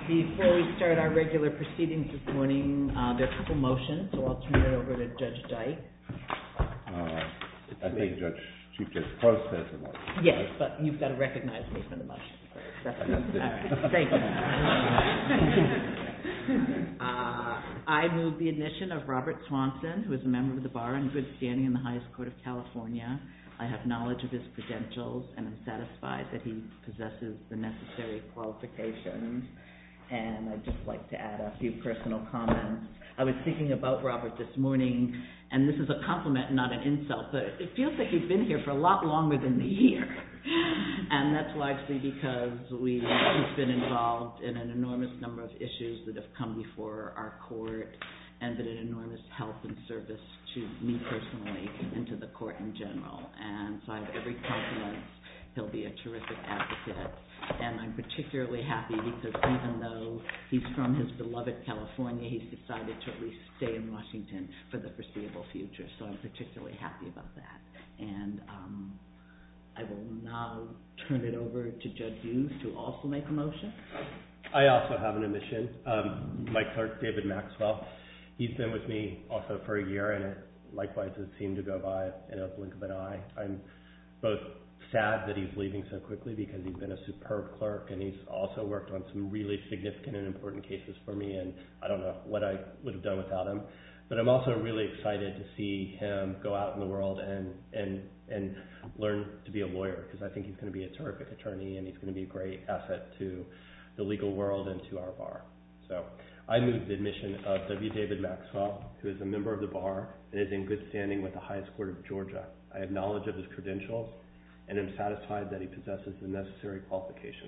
Before we start our regular proceedings this morning, there are a couple motions, so I'll turn it over to Judge Dyke. I think Chief Judge Prost has a motion. Yes, but you've got to recognize me for the motion. That's all right. Thank you. I move the admission of Robert Swanson, who is a member of the bar in good standing in the highest court of California. I have knowledge of his credentials and am satisfied that he possesses the necessary qualifications. And I'd just like to add a few personal comments. I was thinking about Robert this morning, and this is a compliment, not an insult, but it feels like he's been here for a lot longer than the year. And that's largely because he's been involved in an enormous number of issues that have come before our court and been an enormous help and service to me personally and to the court in general. And so I have every confidence he'll be a terrific advocate. And I'm particularly happy because even though he's from his beloved California, he's decided to at least stay in Washington for the foreseeable future. So I'm particularly happy about that. And I will now turn it over to Judge Hughes to also make a motion. I also have an admission. My clerk, David Maxwell, he's been with me also for a year, and it likewise has seemed to go by in a blink of an eye. I'm both sad that he's leaving so quickly because he's been a superb clerk, and he's also worked on some really significant and important cases for me, and I don't know what I would have done without him. But I'm also really excited to see him go out in the world and learn to be a lawyer, because I think he's going to be a terrific attorney, and he's going to be a great asset to the legal world and to our bar. So I move the admission of W. David Maxwell, who is a member of the bar and is in good standing with the highest court of Georgia. I have knowledge of his credentials and am satisfied that he possesses the necessary qualifications.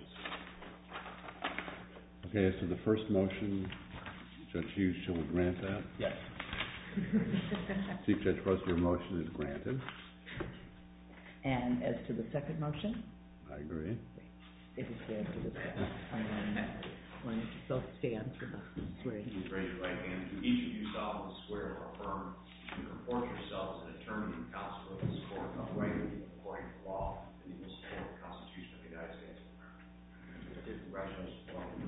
Okay, so the first motion, Judge Hughes, shall we grant that? Yes. Chief Judge Prost, your motion is granted. And as to the second motion? I agree. It is there to discuss. Why don't you both stand for the swearing? Please raise your right hand. Do each of you solemnly swear or affirm to comport yourself as an attorney and counsel of this court uprightly according to law and you will support the Constitution of the United States of America? Congratulations.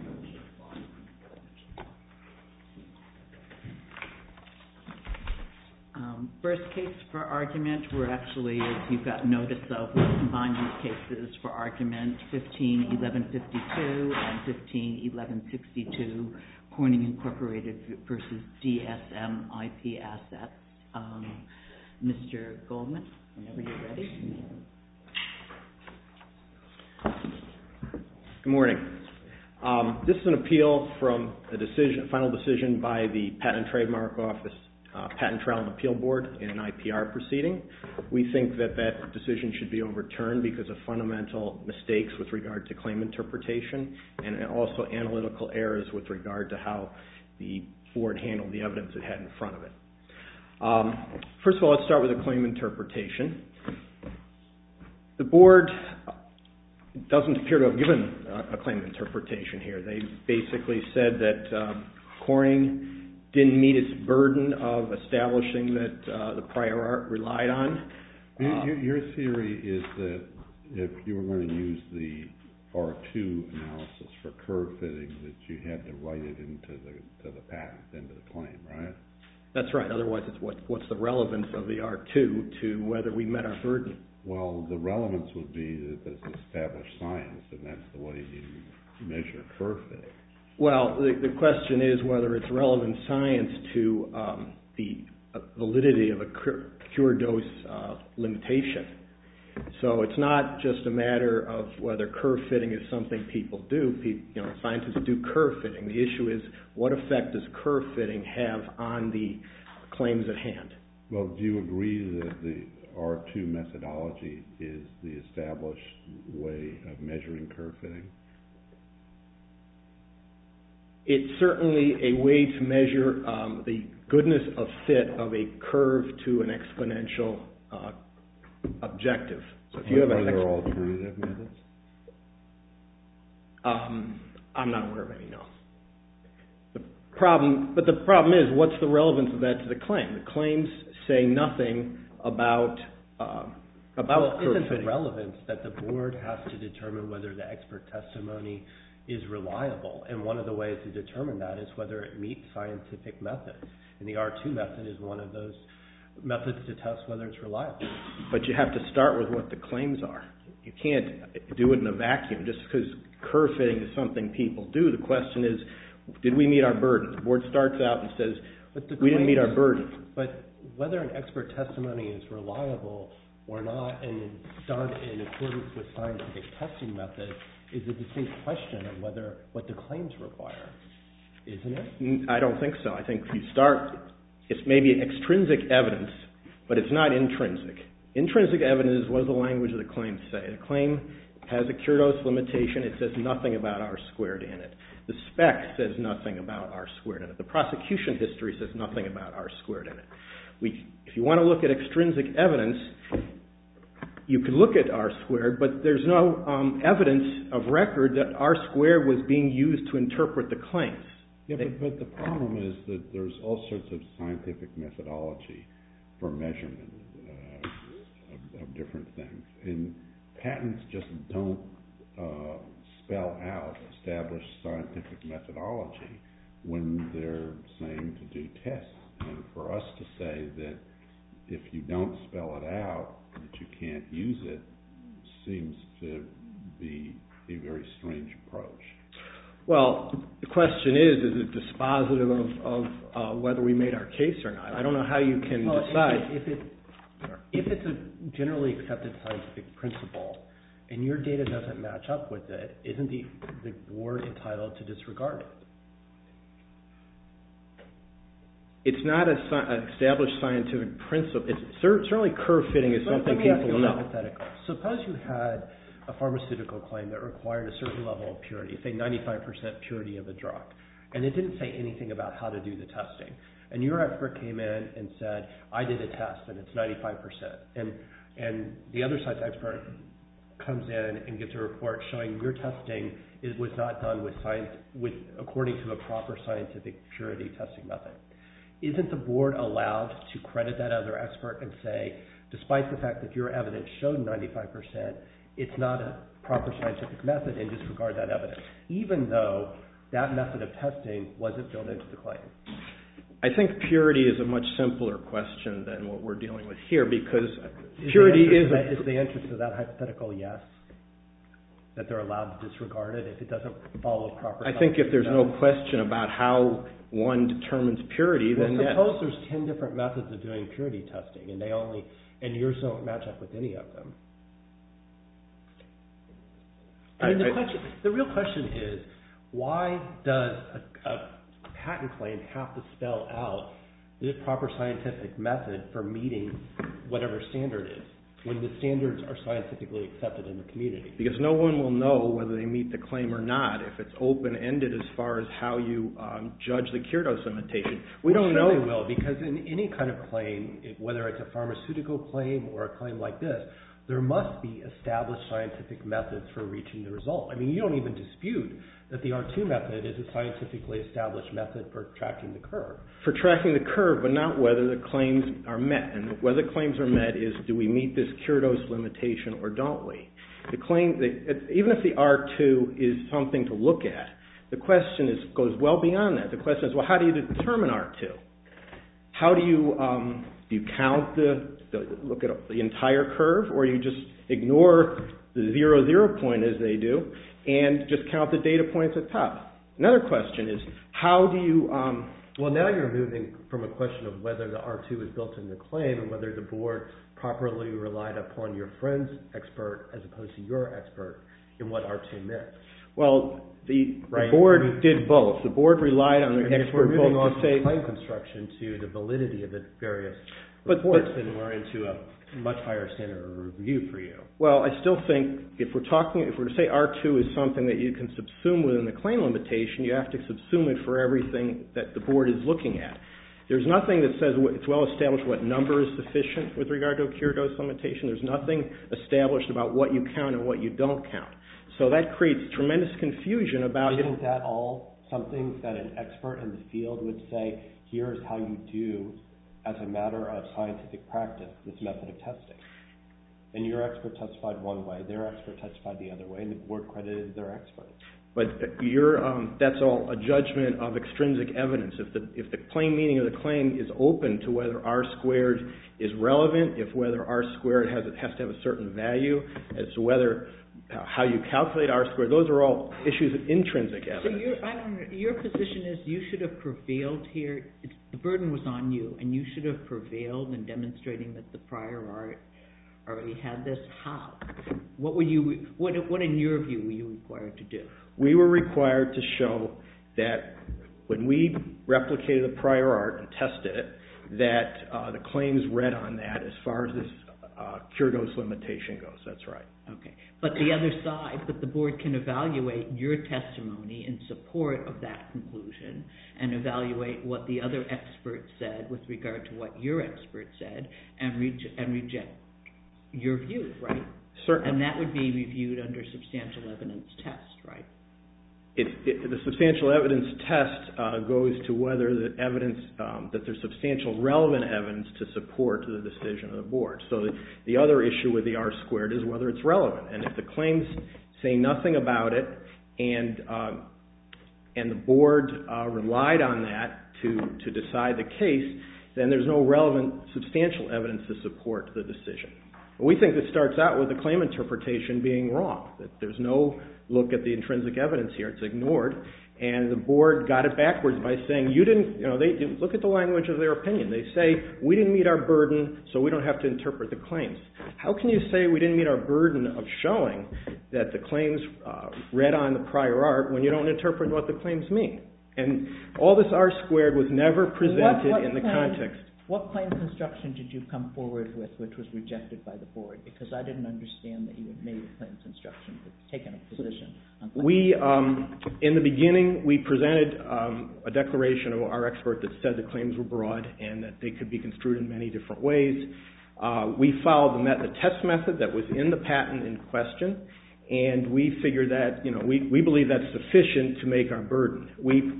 First case for argument, we're actually, as you've got notice of, we'll combine these cases for argument 15-1152 and 15-1162, Corning Incorporated versus DSM IP Assets. Mr. Goldman, whenever you're ready. Good morning. This is an appeal from a final decision by the Patent and Trademark Office, Patent Trial and Appeal Board in an IPR proceeding. We think that that decision should be overturned because of fundamental mistakes with regard to claim interpretation and also analytical errors with regard to how the board handled the evidence it had in front of it. First of all, let's start with the claim interpretation. The board doesn't appear to have given a claim interpretation here. They basically said that Corning didn't meet its burden of establishing that the prior art relied on. Your theory is that if you were going to use the R2 analysis for curve fitting, that you had to write it into the patent, into the claim, right? That's right. Otherwise, it's what's the relevance of the R2 to whether we met our burden? Well, the relevance would be that it's established science, and that's the way you measure curve fitting. Well, the question is whether it's relevant science to the validity of a cure dose limitation. So it's not just a matter of whether curve fitting is something people do. Scientists do curve fitting. The issue is what effect does curve fitting have on the claims at hand? Well, do you agree that the R2 methodology is the established way of measuring curve fitting? It's certainly a way to measure the goodness of fit of a curve to an exponential objective. So if you have Are there alternative methods? I'm not aware of any, no. The problem is, what's the relevance of that to the claim? The claims say nothing about curve fitting. Isn't the relevance that the board has to determine whether the expert testimony is reliable, and one of the ways to determine that is whether it meets scientific methods. And the R2 method is one of those methods to test whether it's reliable. But you have to start with what the claims are. You can't do it in a vacuum. Just because curve fitting is something people do, the question is, did we meet our burden? The board starts out and says, we didn't meet our burden. But whether an expert testimony is reliable or not, and it's done in accordance with scientific testing methods, is a distinct question of what the claims require, isn't it? I don't think so. I think if you start, it's maybe extrinsic evidence, but it's not intrinsic. Intrinsic evidence is what does the language of the claim say. The claim has a Kuros limitation. It says nothing about R squared in it. The spec says nothing about R squared in it. The prosecution history says nothing about R squared in it. If you want to look at extrinsic evidence, you could look at R squared, but there's no evidence of record that R squared was being used to interpret the claims. Yeah, but the problem is that there's all sorts of scientific methodology for measurement of different things. And patents just don't spell out established scientific methodology when they're saying to do tests. And for us to say that if you don't spell it out, that you can't use it, seems to be a very strange approach. Well, the question is it dispositive of whether we made our case or not? I don't know how you can decide. If it's a generally accepted scientific principle and your data doesn't match up with it, isn't the board entitled to disregard it? It's not an established scientific principle. Certainly curve fitting is something people know. Suppose you had a pharmaceutical claim that required a certain level of purity, say 95% purity of a drug, and it didn't say anything about how to do the testing. And your expert came in and said, I did a test and it's 95%. And the other side's expert comes in and gives a report showing your testing was not done according to a proper scientific purity testing method. Isn't the board allowed to credit that other expert and say, despite the fact that your evidence showed 95%, it's not a proper scientific method, and disregard that evidence, even though that method of testing wasn't built into the claim? I think purity is a much simpler question than what we're dealing with here, because purity is the answer to that hypothetical yes, that they're allowed to disregard it if it doesn't follow proper. I think if there's no question about how one determines purity, then yes. Suppose there's 10 different methods of doing purity testing, and yours don't match up with any of them. I mean, the real question is, why does a patent claim have to spell out the proper scientific method for meeting whatever standard is, when the standards are scientifically accepted in the community? Because no one will know whether they meet the claim or not if it's open-ended as far as how you judge the Kuros limitation. We don't know. Sure they will, because in any kind of claim, whether it's a pharmaceutical claim or a claim like this, there must be established scientific methods for reaching the result. I mean, you don't even dispute that the R2 method is a scientifically established method for tracking the curve. For tracking the curve, but not whether the claims are met. And whether claims are met is, do we meet this Kuros limitation or don't we? The claim, even if the R2 is something to look at, the question goes well beyond that. The question is, well, how do you determine R2? How do you count look at the entire curve, or you just ignore the 0 point as they do and just count the data points at the top? Another question is, how do you... Well, now you're moving from a question of whether the R2 is built in the claim and whether the board properly relied upon your friend's expert as opposed to your expert in what R2 meant. Well, the board did both. The board relied on the expert both to say... Claim construction to the validity of the various reports, then we're into a much higher standard of review for you. Well, I still think if we're to say R2 is something that you can subsume within the claim limitation, you have to subsume it for everything that the board is looking at. There's nothing that says it's well established what number is sufficient with regard to a Kuros limitation. There's nothing established about what you count and what you don't count. So that creates tremendous confusion about... Isn't that all something that an expert in the field would say, here's how you do, as a matter of scientific practice, this method of testing? And your expert testified one way, their expert testified the other way, and the board credited their expert. But that's all a judgment of extrinsic evidence. If the plain meaning of the claim is open to whether R squared is relevant, if whether R squared has to have a certain value, as to whether how you calculate R squared, those are all issues of intrinsic evidence. So your position is you should have prevailed here. The burden was on you, and you should have prevailed in demonstrating that the prior art already had this. How? What in your view were you required to do? We were required to show that when we replicated the prior art and tested it, that the claims read on that as far as this cure dose limitation goes. That's right. Okay. But the other side, but the board can evaluate your testimony in support of that conclusion and evaluate what the other expert said with regard to what your expert said and reject your view, right? Certainly. And that would be reviewed under substantial evidence test, right? The substantial evidence test goes to whether the evidence, that there's substantial relevant evidence to support the decision of the board. So the other issue with the R squared is whether it's relevant. And if the claims say nothing about it and the board relied on that to decide the case, then there's no relevant substantial evidence to support the decision. We think this starts out with the claim interpretation being wrong, that there's no look at the intrinsic evidence here. It's ignored. And the board got it backwards by saying, they look at the language of their opinion. They say, we didn't meet our burden, so we don't have to interpret the claims. How can you say we didn't meet our burden of showing that the claims read on the prior art when you don't interpret what the claims mean? And all this R squared was never presented in the context. What claim construction did you come forward with which was rejected by the board? Because I didn't understand that you had made a claim construction, but taken a position on claims. In the beginning, we presented a declaration of our expert that said the claims were broad and that they could be construed in many different ways. We followed the test method that was in the patent in question, and we figured that, we believe that's sufficient to make our burden.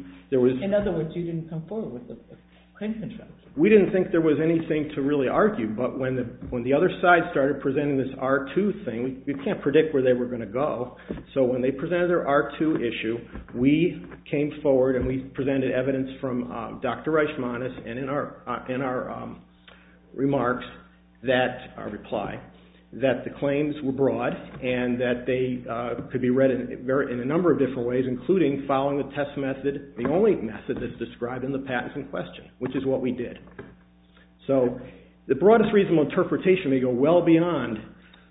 In other words, you didn't come forward with a claim construction. We didn't think there was anything to really argue, but when the other side started presenting this R2 thing, we can't predict where they were going to go. So when they presented their R2 issue, we came forward and we presented evidence from Dr. Reichmanis and in our remarks our reply, that the claims were broad and that they could be read in a number of different ways, including following the test method, the only method that's described in the patents in question, which is what we did. So the broadest reasonable interpretation may go well beyond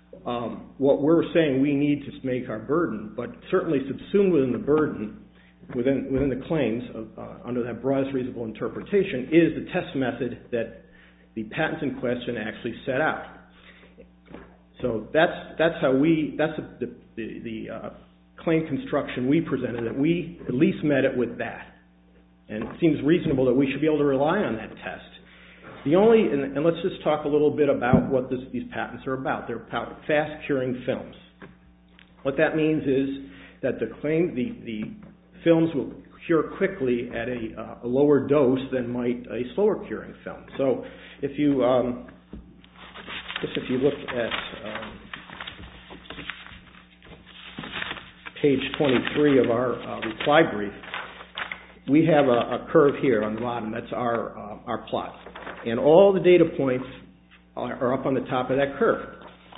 what we're saying we need to make our burden, but certainly subsumed within the burden, within the claims under that broadest reasonable interpretation, is the test method that the patents in question actually set out. So that's the claim construction we presented, that we at least met it with that. And it seems reasonable that we should be able to rely on that test. And let's just talk a little bit about what these patents are about. They're about fast curing films. What that means is that the films will cure quickly at a lower dose than might a slower curing film. So if you look at page 23 of our reply brief, we have a curve here on the bottom. That's our plot. And all the data points are up on the top of that curve.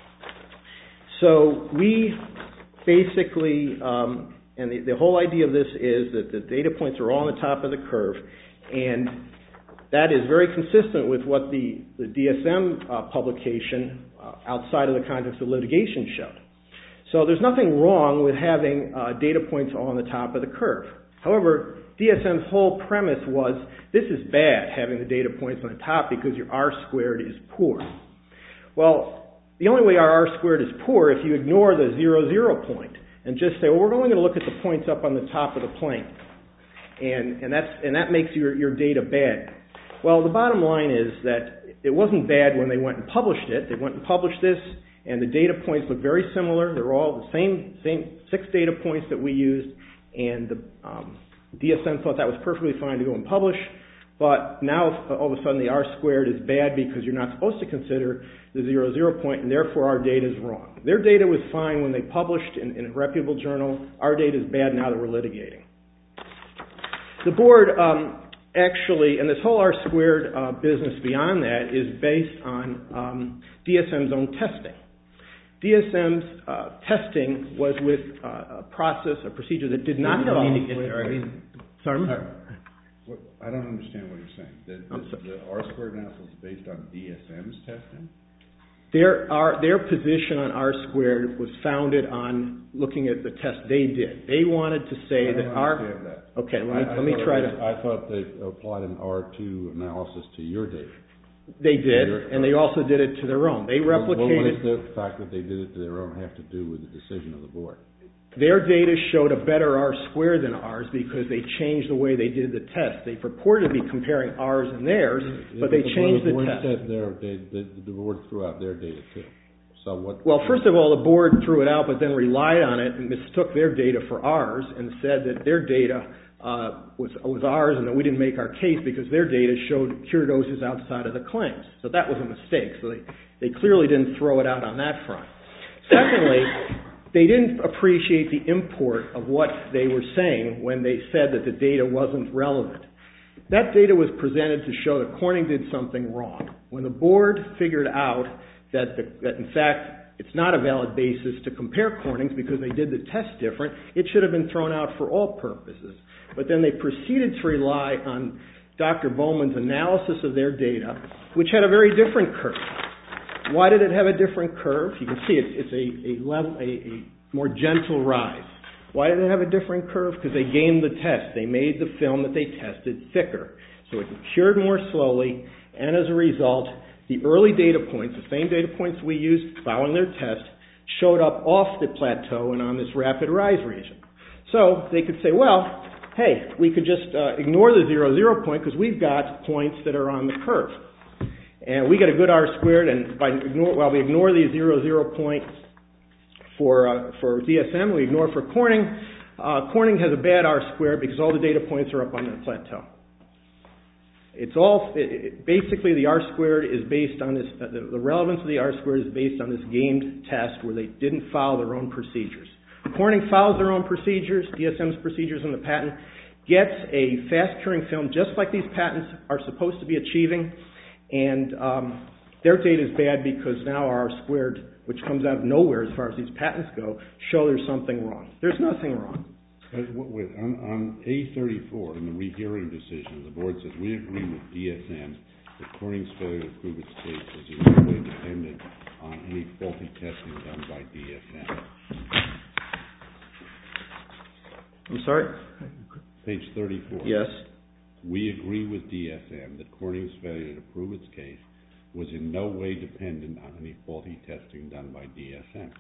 So we basically, and the whole idea of this is that the data points are all on the top of the curve, and that is very consistent with what the DSM publication outside of the context of litigation showed. So there's nothing wrong with having data points all on the top of the curve. However, DSM's whole premise was, this is bad, having the data points on the top, because your R squared is poor. Well, the only way our R squared is poor if you ignore the 0, 0 point and just say, well, we're only going to look at the points up on the top of the plane. And that makes your data bad. Well, the bottom line is that it wasn't bad when they went and published it. They went and published this, and the data points look very similar. They're all the same 6 data points that we used, and the DSM thought that was perfectly fine to go and publish. but now all of a sudden the R squared is bad because you're not supposed to consider the 0, point, and therefore our data is wrong. Their data was fine when they published in a reputable journal. Our data is bad now that we're litigating. The board actually, and this whole R squared business beyond that is based on DSM's own testing. DSM's testing was with a procedure that did not follow. Sorry? I don't understand what you're saying. The R squared analysis is based on DSM's testing? Their position on R squared was founded on looking at the test they did. They wanted to say that I don't understand that. Okay, let me try to... I thought they applied an R2 analysis to your data. They did, and they also did it to their own. They replicated... What does the fact that they did it to their own have to do with the decision of the board? Their data showed a better R squared than ours because they changed the way they did the test. They purported to be comparing ours and theirs, but they changed the test. The board threw out their data too. So what? Well, first of all, the board threw it out, but then relied on it and mistook their data for ours and said that their data was ours and that we didn't make our case because their data showed cure doses outside of the claims. So that was a mistake. So they clearly didn't throw it out on that front. Secondly, they didn't appreciate the import of what they were saying when they said that the data wasn't relevant. That data was presented to show that Corning did something wrong. When the board figured out that in fact it's not a valid basis to compare Corning's because they did the test different, it should have been thrown out for all purposes. But then they proceeded to rely on Dr. Bowman's analysis of their data, which had a very different curve. Why did it have a different curve? You can see it's a more gentle rise. Why did it have a different curve? Because they gamed the test. They made the film that they tested thicker. So it cured more slowly, and as a result, the early data points, the same data points we used following their test, showed up off the plateau and on this rapid rise region. So they could say, well, hey, we could just ignore the 0, point because we've got points that are on the curve. And we get a good R squared, and while we ignore the 0, point for DSM, we ignore for Corning. Corning has a bad R squared because all the data points are up on the plateau. Basically the R squared is based on this, the relevance of the R squared is based on this gamed test where they didn't follow their own procedures. Corning follows their own procedures, DSM's procedures in the patent, gets a fast curing film just like these patents are supposed to be achieving, and their data is bad because now our R squared, which comes out of nowhere as far as these patents go, show there's something wrong. There's nothing wrong. On A34 in the rehearing decision, the board says, we agree with DSM that Corning's failure to prove its case was in no way dependent on any faulty testing done by DSM. I'm sorry? Page 34. Yes. We agree with DSM that Corning's failure to prove its case was in no way dependent on any faulty testing done by DSM.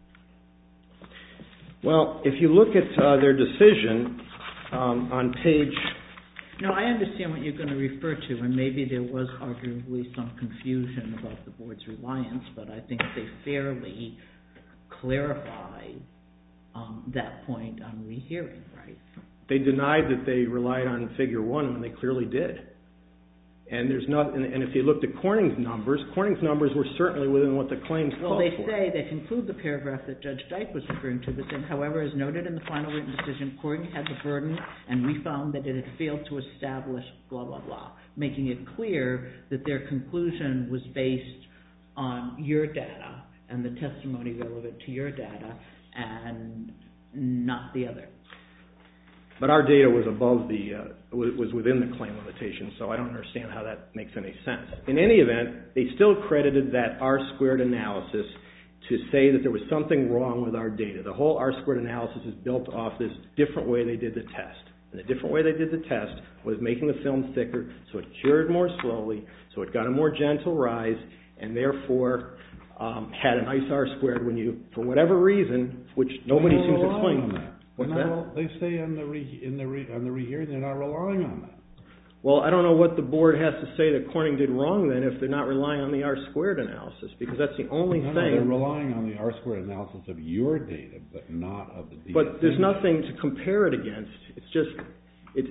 Well, if you look at their decision on page... No, I understand what you're going to refer to, and maybe there was arguably some confusion about the board's reliance, but I think they fairly clarified that point on rehearing, right? They denied that they relied on Figure 1 when they clearly did. And if you looked at Corning's numbers were certainly within what the claims called for. Well, they say, they conclude the paragraph that Judge Dyke was referring to, but then, however, as noted in the final written decision, Corning had the burden, and we found that it had failed to establish blah, blah, blah, making it clear that their conclusion was based on your data and the testimony relevant to your data and not the other. But our data was was within the claim limitation, so I don't understand how that makes any sense. In any event, they still credited that R squared analysis to say that there was something wrong with our data. The whole R squared analysis is built off this different way they did the test. And the different way they did the test was making the film thicker, so it cured more slowly, so it got a more gentle rise, and therefore had a nice R squared when you, for whatever reason, which nobody seems to explain. What's that? They say on the rehearing they're not relying on that. Well, I don't know what the board has to say that Corning did wrong then if they're not relying on the R squared analysis, because that's the only thing. They're relying on the R squared analysis of your data, but not of the DSM. But there's nothing to compare it against.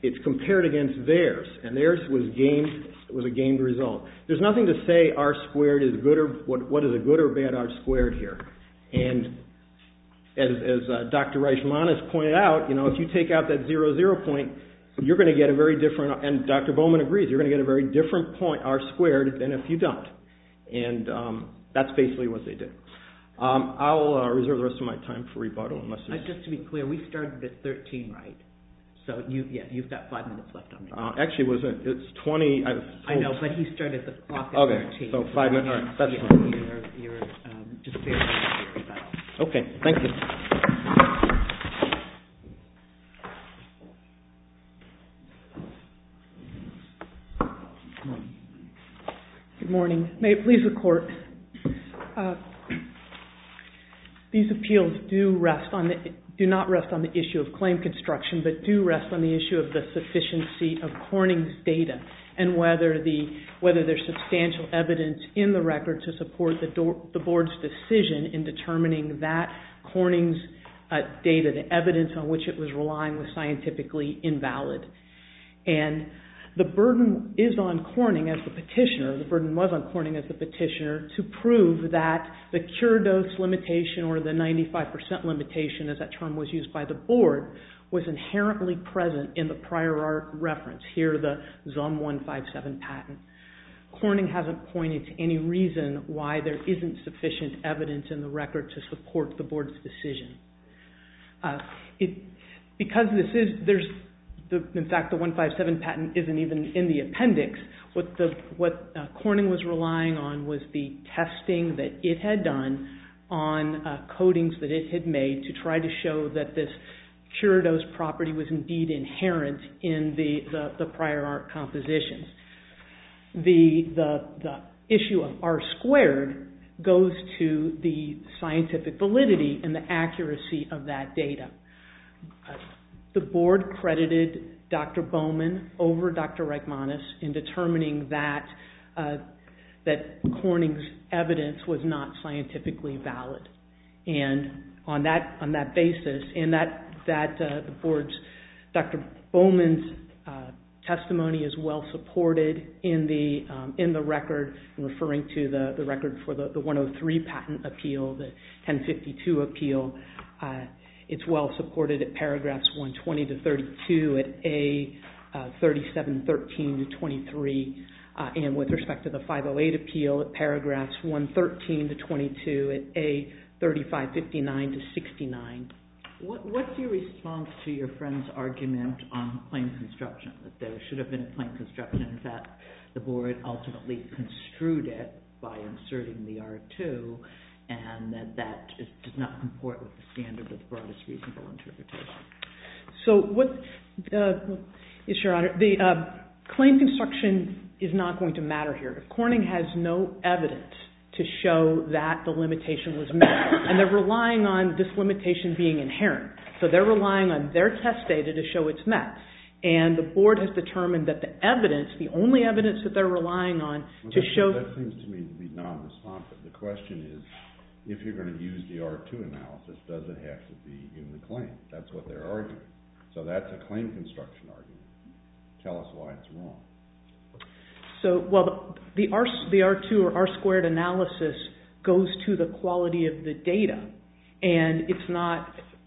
it's compared against theirs, and theirs was a gained result. There's nothing to say R squared is good or what is a good or bad R squared here. And as Dr. Reichmanis pointed out, if you take out that 0 point, you're going to get a very different, and Dr. Bowman agrees, you're going to get a very different point R squared than if you don't. And that's basically what they did. I'll reserve the rest of my time for rebuttal unless there's... Just to be clear, we started at 13, right? So you've got 5 minutes left on me. Actually, it's 20. I know, but he started the clock at 13. So 5 minutes. All right, that's fine. You're just barely here. Okay, thank you. Good morning. May it please the Court. These appeals do not rest on the issue of claim construction, but do rest on the issue of the sufficiency of Corning's data and whether there's substantial evidence in the record to support the Board's decision in determining that Corning's data, the evidence on which it was relying, was scientifically invalid. And the burden is on Corning as the petitioner, the burden was on Corning as the petitioner, to prove that the cure dose limitation, or the 95% limitation as that term was used by the Board, was inherently present in the prior art reference, here the ZUM 157 patent. Corning hasn't pointed to any reason why there isn't sufficient evidence in the record to support the Board's decision. Because in fact, the 157 patent isn't even in the appendix. What Corning was relying on was the testing that it had done on coatings that it had made to try to show that this cure dose property was indeed inherent in the prior art compositions. The issue of R squared goes to the scientific validity and the accuracy of that data. The Board credited Dr. Bowman over Dr. Reichmanis in determining that Corning's evidence was not scientifically valid. And on that basis, the Board's, Dr. Bowman's testimony is well supported in the record, referring to the record for the 103 patent appeal, the 1052 appeal. It's well supported at paragraphs 120 to 32, at A 3713 to 23, and with respect to the 508 appeal, at paragraphs 113 to 22, at A 3559 to 69. What's your response to your friend's argument on claim construction, that there should have been a claim construction? In fact, the Board ultimately construed it by inserting the R2, and that does not comport with the standard of the broadest reasonable interpretation. So yes, Your Honor, the claim construction is not going to matter here. If Corning has no evidence to show that the limitation was met, and they're relying on this limitation being inherent, so they're relying on their test data to show it's met. And the Board has determined that the evidence, the only evidence that they're relying on to show... That seems to me to be non-responsive. The question is, if you're going to use the R2 analysis, does it have to be in the claim? That's what they're arguing. So that's a claim construction argument. Tell us why it's wrong. So, well, the R2 or R squared analysis goes to the quality of the data, and it's not,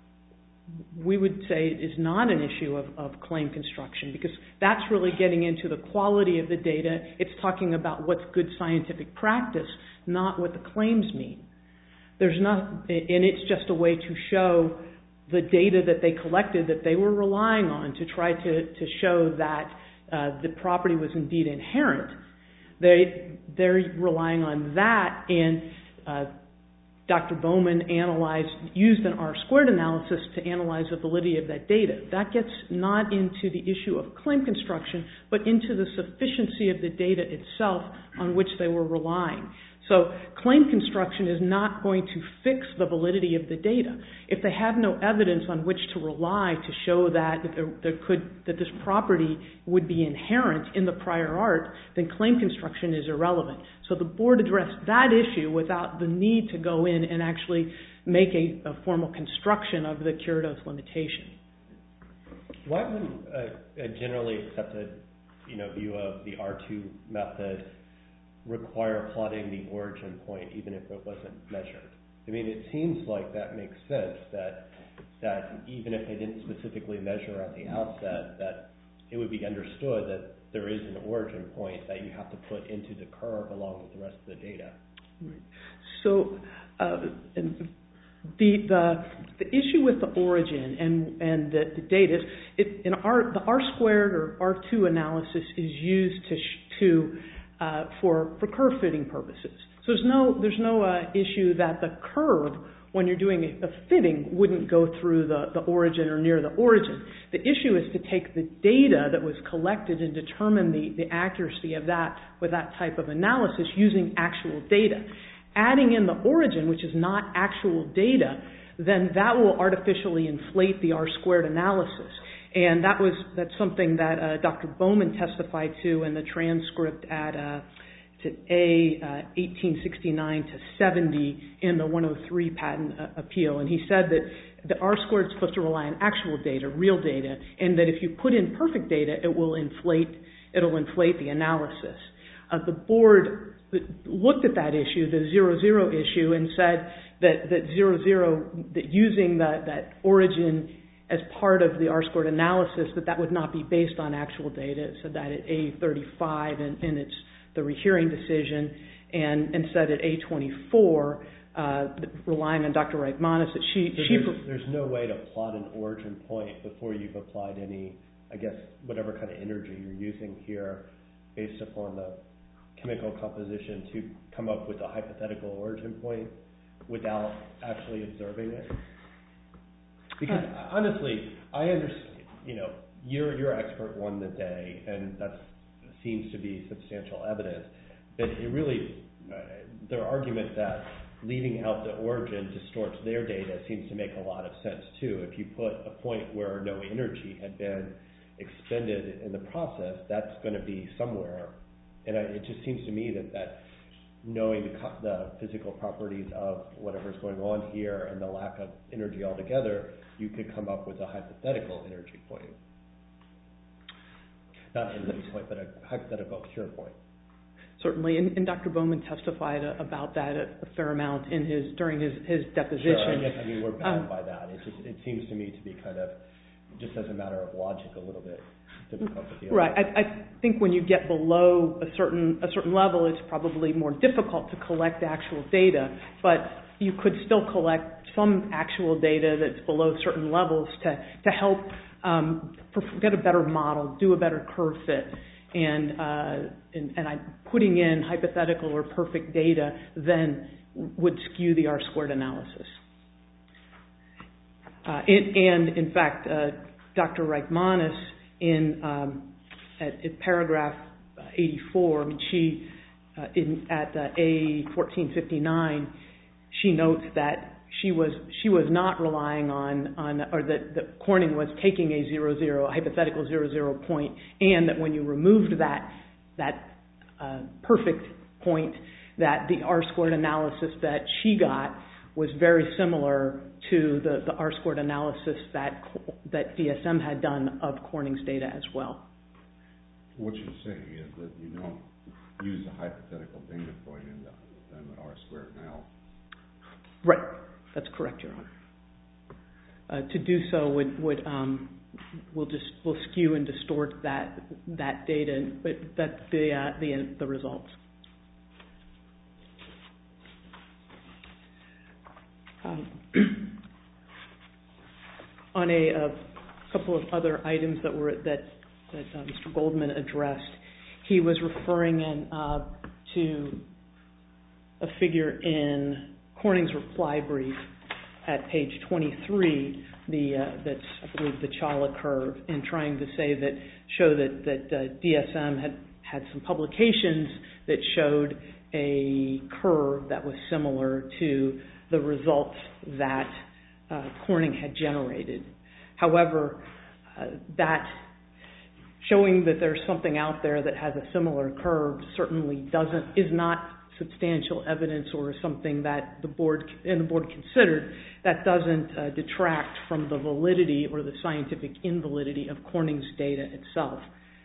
we would say it is not an issue of claim construction, because that's really getting into the quality of the data. It's talking about what's good scientific practice, not what the claims mean. There's not, and it's just a way to show the data that they collected that they were relying on to try to show that the property was indeed inherent. They're relying on that, and Dr. Bowman used an R squared analysis to analyze the validity of that data. That gets not into the issue of claim construction, but into the sufficiency of the data itself on which they were relying. So claim construction is not going to fix the validity of the data. If they have no evidence on which to rely to show that this property would be inherent in the prior art, then claim construction is irrelevant. So the Board addressed that issue without the need to go in and actually make a formal construction of the cure dose limitation. Why wouldn't a generally accepted view of the R2 method require plotting the origin point even if it wasn't measured? I mean, it seems like that makes sense, that even if they didn't specifically measure at the outset, that it would be understood that there is an origin point that you have to put into the curve along with the rest of the data. Right. So the issue with the origin and the data is the R squared or R2 analysis is used for curve fitting purposes. So there's no issue that the curve, when you're doing a fitting, wouldn't go through the origin or near the origin. The issue is to take the data that was collected and determine the accuracy of that with that type of analysis using actual data. Adding in the origin, which is not actual data, then that will artificially inflate the R squared analysis. And that's something that Dr. Bowman testified to in the transcript at A 1869 to 70 in the 103 patent appeal. And he said that the R squared is supposed to rely on actual data, real data, and that if you put in perfect data, it'll inflate the analysis. The board looked at that issue, the 0-0 issue, and said that 0-0, that using that origin as part of the R squared analysis, that would not be based on actual data. It said that at A35 and it's the rehearing decision, and said at A24, relying on Dr. Reichmanis, that there's no way to plot an origin point before you've applied any, I guess, whatever kind of energy you're using here based upon the chemical composition to come up with a hypothetical origin point without actually observing it? Because honestly, I understand, your expert won the day, and that seems to be substantial evidence, but it really, their argument that leaving out the origin distorts their data seems to make a lot of sense too. If you put a point where no energy had been expended in the process, that's going to be somewhere. And it just seems to me that knowing the physical properties of whatever's going on here and the lack of energy altogether, you could come up with a hypothetical energy point. Not an energy point, but a hypothetical cure point. Certainly, and Dr. Bowman testified about that a fair amount during his deposition. Sure, we're bound by that. It seems to me to be kind of, just as a matter of logic, a little bit difficult to deal with. Right. I think when you get below a certain level, it's probably more difficult to collect actual data, but you could still collect some actual data that's below certain levels to help get a better model, do a better curve fit. And putting in hypothetical or perfect data then would skew the R squared analysis. And in fact, Dr. Reichmanis at paragraph 84, she at A1459, she notes that she was not relying on or that Corning was taking a 0-0, a hypothetical 0-0 point, and that when you removed that perfect point, that the R squared analysis that she got was very similar to the R squared analysis that DSM had done of Corning's data as well. What you're saying is that you don't use a hypothetical data point in the R squared analysis. Right. That's correct, Your Honor. To do so will skew and distort that data, but the results. On a couple of other items that Mr. Goldman addressed, he was referring to a figure in Corning's reply brief at page 23, that's I believe the Chawla curve, and trying to show that DSM had some publications that showed a curve that was similar to the results that Corning had generated. However, that showing that there's something out there that has a similar curve certainly is not substantial evidence or something that the board considered, that doesn't detract from the validity or the scientific invalidity of Corning's data itself.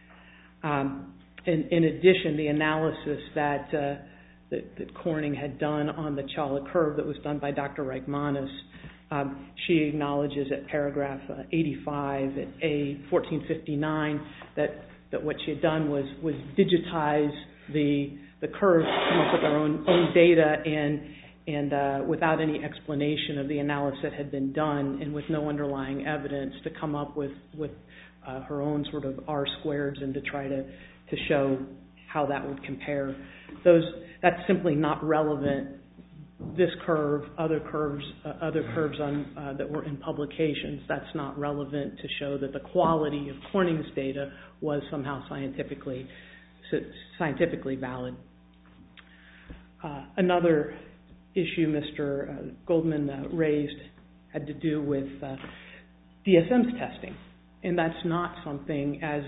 In addition, the analysis that Corning had done on the Challa curve that was done by Dr. Reichmanis, she acknowledges at paragraph 85 at A1459 that what she had done was digitize the curves, come up with our own data, and without any explanation of the analysis that had been done, and with no underlying evidence, to come up with her own sort of R-squareds and to try to show how that would compare. That's simply not relevant. This curve, other curves on that were in publications, that's not relevant to show that the quality of Corning's data was somehow scientifically valid. Another issue Mr. Goldman raised had to do with DSM's testing, and that's not something, as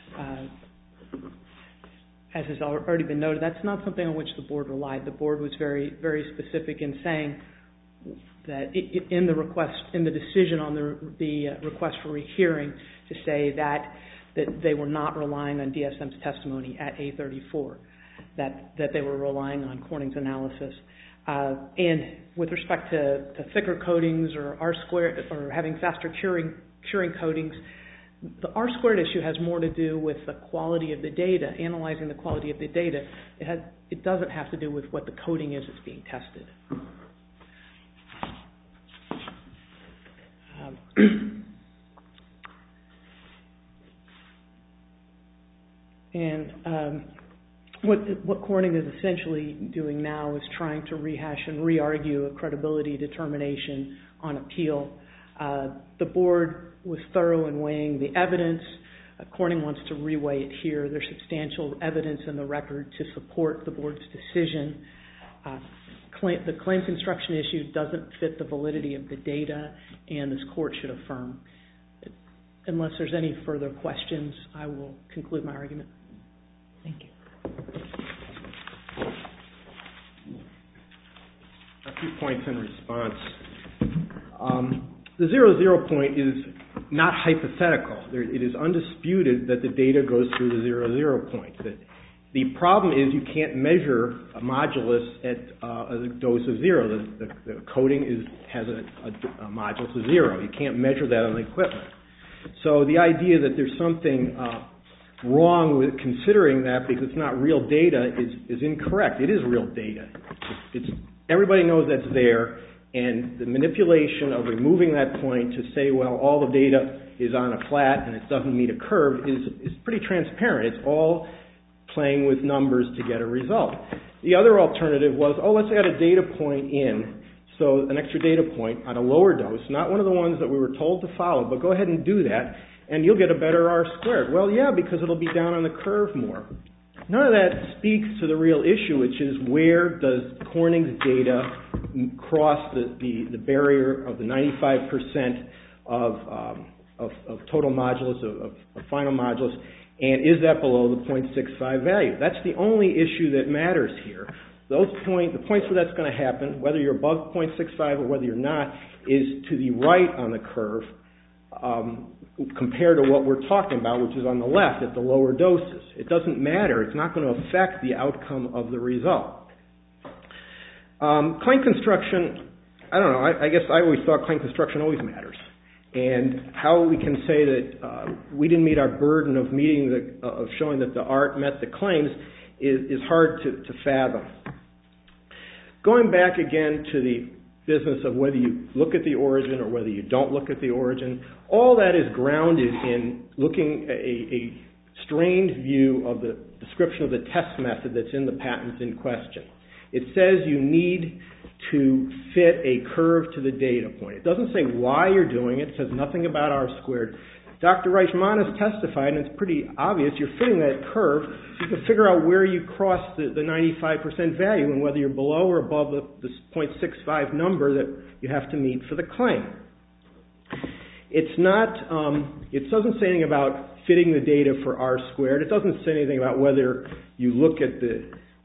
has already been noted, that's not something on which the board relied. The board was very, very specific in saying that in the decision on the request for rehearing, to say that they were not relying on DSM's testimony at A34, that they were relying on Corning's analysis. And with respect to thicker coatings or R-squared or having faster curing coatings, the R-squared issue has more to do with the quality of the data, analyzing the quality of the data. It doesn't have to do with what the coating is that's being tested. And what Corning is essentially doing now is trying to rehash and re-argue a credibility determination on appeal. The board was thorough in weighing the evidence. Corning wants to re-weigh it here. There's substantial evidence in the record to support the board's decision. The claim construction issue doesn't fit the validity of the data, and this court should affirm. Unless there's any further questions, I will conclude my argument. Thank you. A few points in response. The 0-0 point is not hypothetical. It is undisputed that the data goes through the 0-0 point. The problem is you can't measure a modulus at a dose of 0. The coating has a modulus of 0. You can't measure that on the equipment. So the idea that there's something wrong with considering that because it's not real data is incorrect. It is real data. Everybody knows that's there, and the manipulation of removing that point to say, well, all the data is on a flat and it doesn't meet a curve is pretty transparent. It's all playing with numbers to get a result. The other alternative was, let's add a data point in, so an extra data point on a lower dose, not one of the ones that we were told to follow, but go ahead and do that, and you'll get a better R-squared. Well, yeah, because it'll be down on the curve more. None of that speaks to the real issue, which is where does Corning's data cross the barrier of the 95% of total modulus, of final modulus, and is that below the 0.65 value? That's the only issue that matters here. The points where that's going to happen, whether you're above 0.65 or whether you're not, is to the right on the curve compared to what we're talking about, which is on the left at the lower doses. It doesn't matter. It's not going to affect the outcome of the result. Claim construction, I don't know. I guess I always thought claim construction always matters. And how we can say that we didn't meet our burden of showing that the art met the claims is hard to fathom. Going back again to the business of whether you look at the origin or whether you don't look at the origin, all that is grounded in looking at a strained view of the description of the test method that's in the patents in question. It says you need to fit a curve to the data point. It doesn't say why you're doing it. It says nothing about R-squared. Dr. Reichmanis testified, and it's pretty obvious, you're fitting that curve so you can figure out where you cross the 95% value and whether you're below or above the 0.65 number that you have to meet for the claim. It's not, it doesn't say anything about fitting the data for R-squared. It doesn't say anything about whether you look at the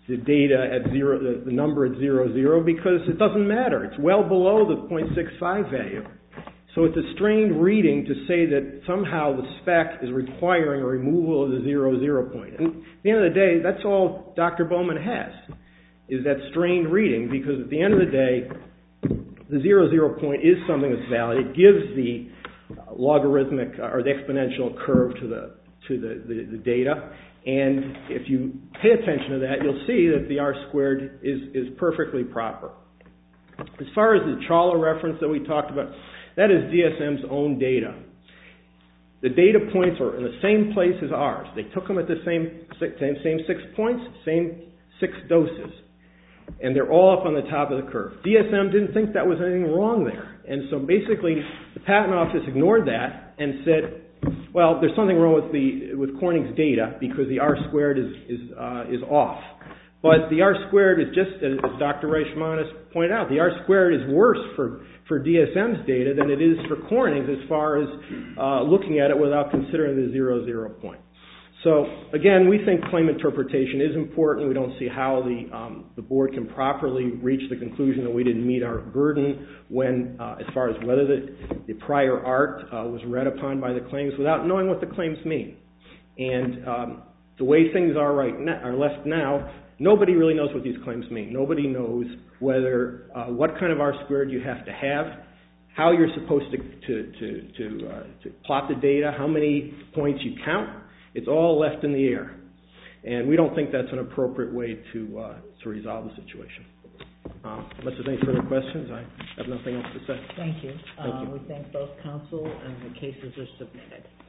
the data at zero, the number at 0, 0, because it doesn't matter. It's well below the 0.65 value. So it's a strained reading to say that somehow the spec is requiring a removal of the 0, 0 point. And at the end of the day, that's all Dr. Bowman has, is that strained reading, because at the end of the day, the 0, 0 point is something that's valid. It gives the logarithmic or the exponential curve to the data. And if you pay attention to that, you'll see that the R squared is perfectly proper. As far as the Chawla reference that we talked about, that is DSM's own data. The data points are in the same place as ours. They took them at the same 6 points, same 6 doses. And they're all up on the top of the curve. DSM didn't think that was anything wrong there. And so basically, the Patent Office ignored that and said, well, there's something wrong with Corning's data because the R squared is off. But the R squared is just, as Dr. Reichmanis pointed out, the R squared is worse for DSM's data than it is for Corning's as far as looking at it without considering the 0, 0 point. So again, we think claim interpretation is important. We don't see how the board can properly reach the conclusion that we didn't meet our burden when, as far as whether the prior art was read upon by the claims without knowing what the claims mean. And the way things are left now, nobody really knows what these claims mean. Nobody knows whether what kind of R squared you have to have, how you're supposed to plot the data, how many points you count. It's all left in the air. And we don't think that's an appropriate way to resolve the situation. Unless there's any further questions, I have nothing else to say. Thank you. Thank you. We thank both counsel, and the cases are submitted.